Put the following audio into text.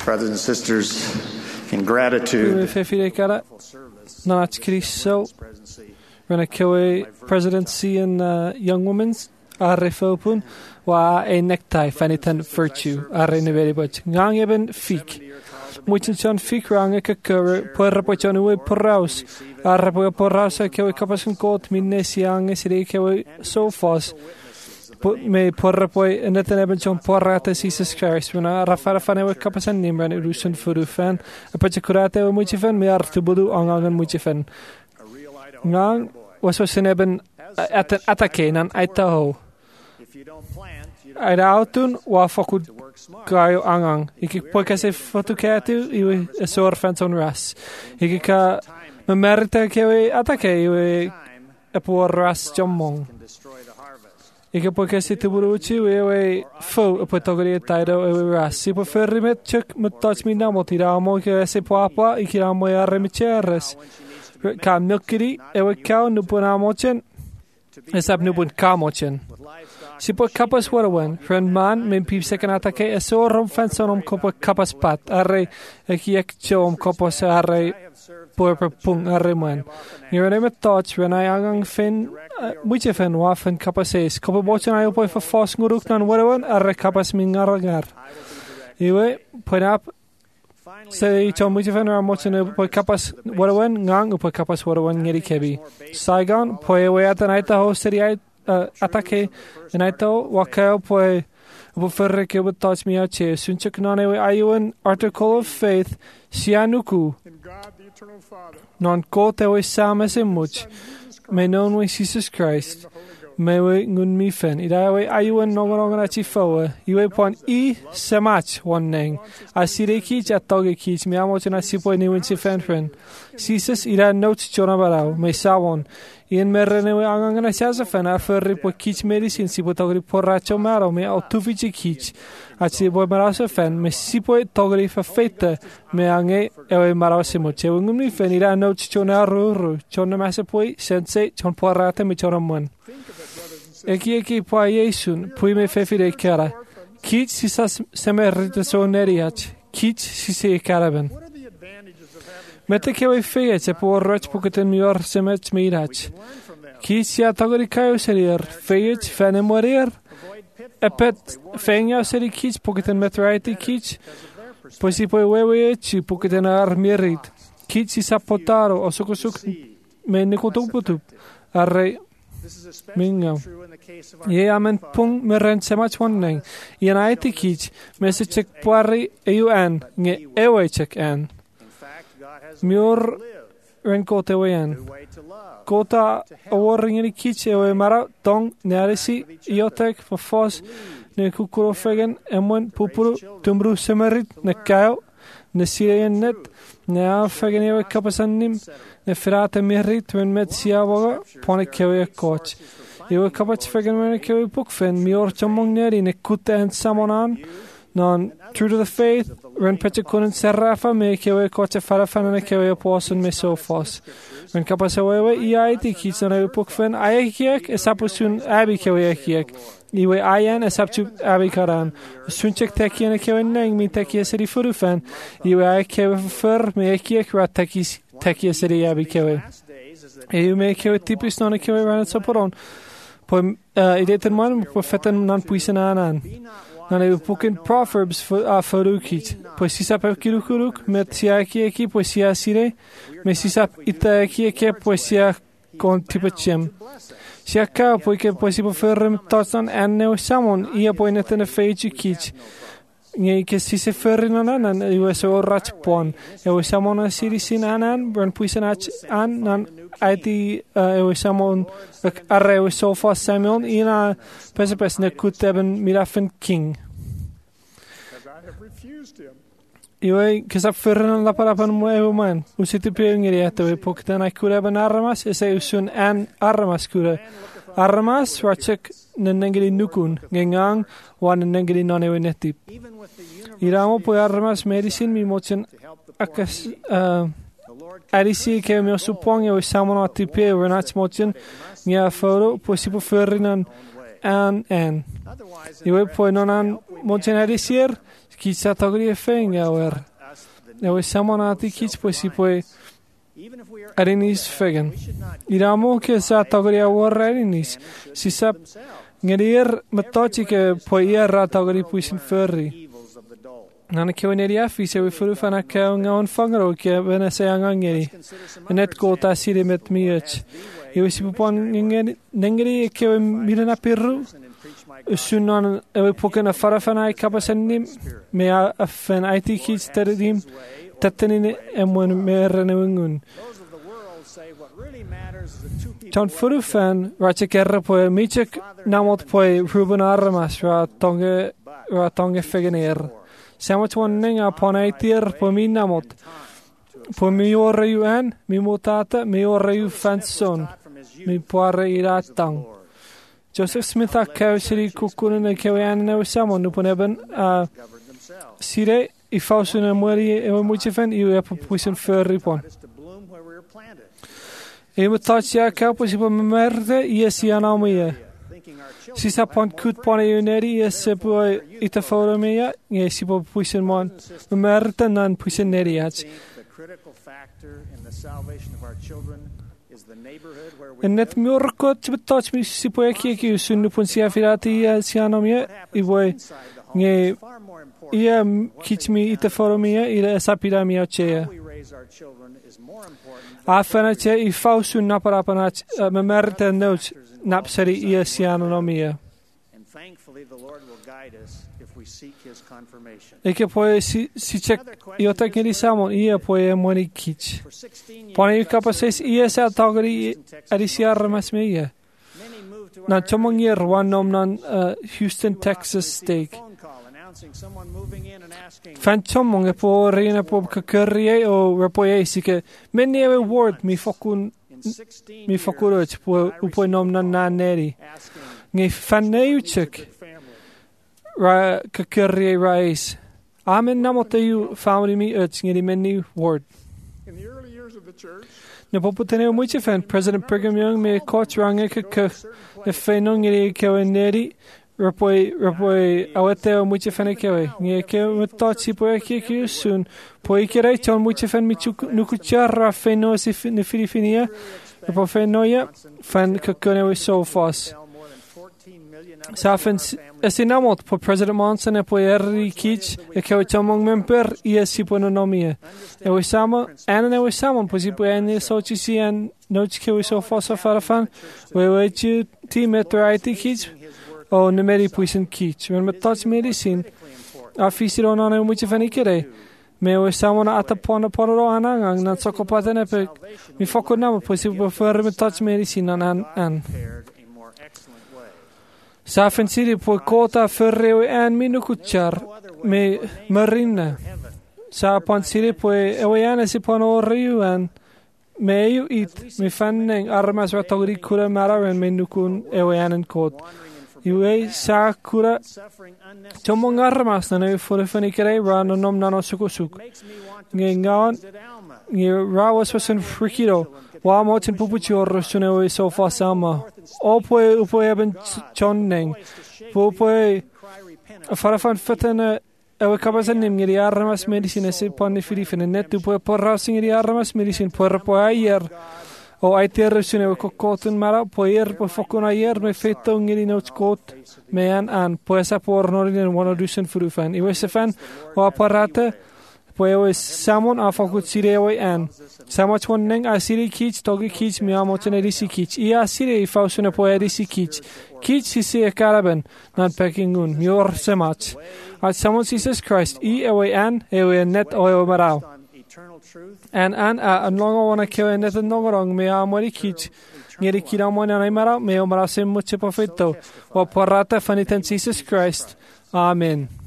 Brothers and sisters, in gratitude Rana Kewe presidency and young women's Arifopun wa a necktie fanitan virtue Areneveri but Gang eben fik. Muchin son fik ranga kakura porrapochon we porraus Arapo porrasa kewe kapasun coat minnes young is kewe so fast. Put me porrapoi and net eben John porrata Jesus Christ when a rafarafane we kapasan nimran urusun furufan a pachacurate muchifen me artubudu angan muchifen. Ngang was eben atake nan aitaho. Aida autun wa fokud gaio angang. Iki pokase fotukatu iwe sor fanson ras. Iki ka memerita kewe atake iwe epor ras jommong. Iki pokase tuburuchi iwe fo epotogri taido iwe ras. Ipo ferrimet chuk mutoch mi namo tiramo ke se papa ikiramo ya remicheres. Ka milkiri ewe kau nupun amochen esap nupun kamochen. Si po kapas warawan, friend man, min pip second atake, a so rom fanson kopo kapas pat, arre, a kiek chom kopos arre, porper pung arre man. You're never thoughts when I angang fin, which if and waffen kapases, kopo bochen I boy for fos nguruk nan warawan, arre kapas mingaragar. Iwe, put up, say chom which if and ramochen boy kapas warawan, ngang upo kapas warawan ngeri kebi. Saigon, poe at the night the host atake and I thought wakao poe buferreke would touch me out che sunchuk nane ayuan article of faith sianuku non kote we sames much may known we Jesus Christ may we ngun mi fen ida we ayuan nongon achi foe iwe pon semach one neng asire kich atoge kich me amo chena sipo ni win fen Jesus ida notes chona barao me sawon Ian merrene we angangana siasa fana ferri po kich medicine si po togri porracho maro me autufici kich aci po marase fen me si po togri fa fete me ange ewe marase mo che ngumni fen ira no chona ruru chona mase poi sense chon porrate me chona mon eki po yesun poi me fefire kara kich si sas semerite soneriach kich si se karaben Mete che voi feice po roch poketen mior semet mirach. Ki sia tagori kayo serier feice fene morir. Epet fenja seri kich poketen metraiti kich. Posi poi wewe chi poketen ar mirit. Kich si sapotaro o sokosuk me nikotuputup. Arre minga. Ye amen pung meren semach wanneng. Ien aiti kich mesechek poari eun nge ewe chek an. Mior ren kote wean. Kota awarring in kich ewe mara tong narisi iotek for fos ne kukuro fegen emwen pupuru tumbru semerit ne kayo ne sireyen net ne a fegen ewe kapasanim ne firate mirit wen met siawaga pone kewe coach. Ewe kapach fegen wen kewe pukfen mior chamong neri ne kute en samonan non true to the faith ren peche kunen serrafa me kewe koche farafan ne kewe posun me sofos ren kapasewe iait kitson ewe pukfen ayek esapusun abi kewe ayek iwe ayen esapchu abi karan sunchek tekien kewe neng mi tekie seri furufan iwe ayek kewe fer me ayek rat tekie seri abi kewe e me kewe tipis non kewe ran soporon po ideten man po feten nan puisenanan Nan ewe puken Proverbs forukit. Pues sisap kirukuruk met siaki eki pues sia sire. Me sisap ita eki eke pues sia kon tipachem. Sia ka poike pues ipo ferrem tatsan enne samon ia poinetene feiji kich. Nge ke sise ferrin anan ewe so rach pon. Ewe samon asiri sin anan bern puisenach an nan aiti ewe samon arre ewe sofa Samuel ina pesepes ne kuteben mirafen king. Iwe kesap ferran la parapan mo ewe man. Usiti pengiri ewe pokten ai kureben armas ese usun an armas kure. Armas rachek nenengiri nukun ngengang wan nenengiri non ewe netip. Iramo po armas medicine mi mochen akas Arisi ke mi supong ewe samon atipe ewe nach mochen nia foro po sipo ferrinan an. Iwe poi non han montena di sir, chi sa togri e fenga wer. Iwe samonati chi poi si poi arinis fegen. Iramo che sa togri a war arinis. Si sa ngerir matochi che poi era togri poi sin ferri. Nana ke weneri afi se we furu fana ke ngaon fangro ke bena se angangeri. Net kota sire met miech. Iwe si pupon ngeri ke mirana perru. Usunan ewe pokena farafana kapasenim me afen IT kids teredim tattenin emwen merene wengun. John furu fan rache kerra poe michek namot poe Ruben Armas ra tonge fegener. Samat wanning upon a tier po mi namot. Po mi ore you an, mi motata, mi ore you fanson, mi poare iratang. Joseph Smith a kausiri kukunen e kawan na samon upon eben sire I fausun e mori e muche fan I e puisen ferri pon. E mutachia kapos po merde I si anamia. Si sa pon kut pon e uneri e se po ita foromia e si po puisen mon merde nan puisen neriach. En net murkot betach mi si po ki sunu pon si afirati si anamia I voi nge ia kich mi ita foromia ira sapira mi achea. Afana che I fausun naparapana me merde notes napseri ia si anamia. E che poi si check io tecni samon ia poi moni kich. Pone capaces ia sa tagri adisiar masmeia. Na chomongir one nom nan Houston Texas steak. Fan chomong e po rina po curry o repoie si che meni e word mi fokuroch po nom nan naneri. Nge fan neuchek ra curry rice. Amen namoteyu family mi ngedi menu word. Ne po potene muche fan President Brigham Young me coach range ke ne fenong ngedi keweneri repoi awete muche fan kewe nge ke metochi po ke soon po ikere chon muche fan mi nukuchara feno si ne Filipinia po fenoya fan ke kone so fast. Safen esinamot po President Monson e po erri kich e ke chamong member si po nomie. E wisama e wisama po si po ene so chi si an no ke so fosa farafan we chi team et right kich o nemeri puisen kich. When touch medicine a fisiro non e muche fanikere. Me wisama na atapona poro anang na sokopatene pe mi fokonam po si po fer me touch medicine an. Safen siri po kota ferreo an minukuchar me marina. Sa pon siri po eweana si pon oriu an me eu it me fanning armas wa togri kura marawen me nukun eweanen kot. Iwe sa kura tomong armas na ne for fanikere ran nom nano sukusuk. Ngengan nge rawas wasen frikido. Wa motin pupuchor sunewe so fa sama. Opo eben chonning. Popo farafan fatana ewe kabasan nim ngiri armas medicine se ponni filifene net tu po porras ngiri armas medicine por po ayer. O aiter sunewe kokotun mara po po fokon ayer me feto ngiri notes kot me an po esa por norin one dusen furufan. Iwe se fan o aparate Pues samon afakut sirewe an. Samach woneng asiri kich togi kich miamochen edisi kich. Ia asiri fausune po edisi kich. Kich sisi e karaben nan pekingun mior semach. At samon Jesus Christ ewe an ewe net oe marau. An longo wana kewe net nongorong me amori kich. Ngeri kiramon anay marau me o marau sem muche profeto. O porrata faniten Jesus Christ. Amen.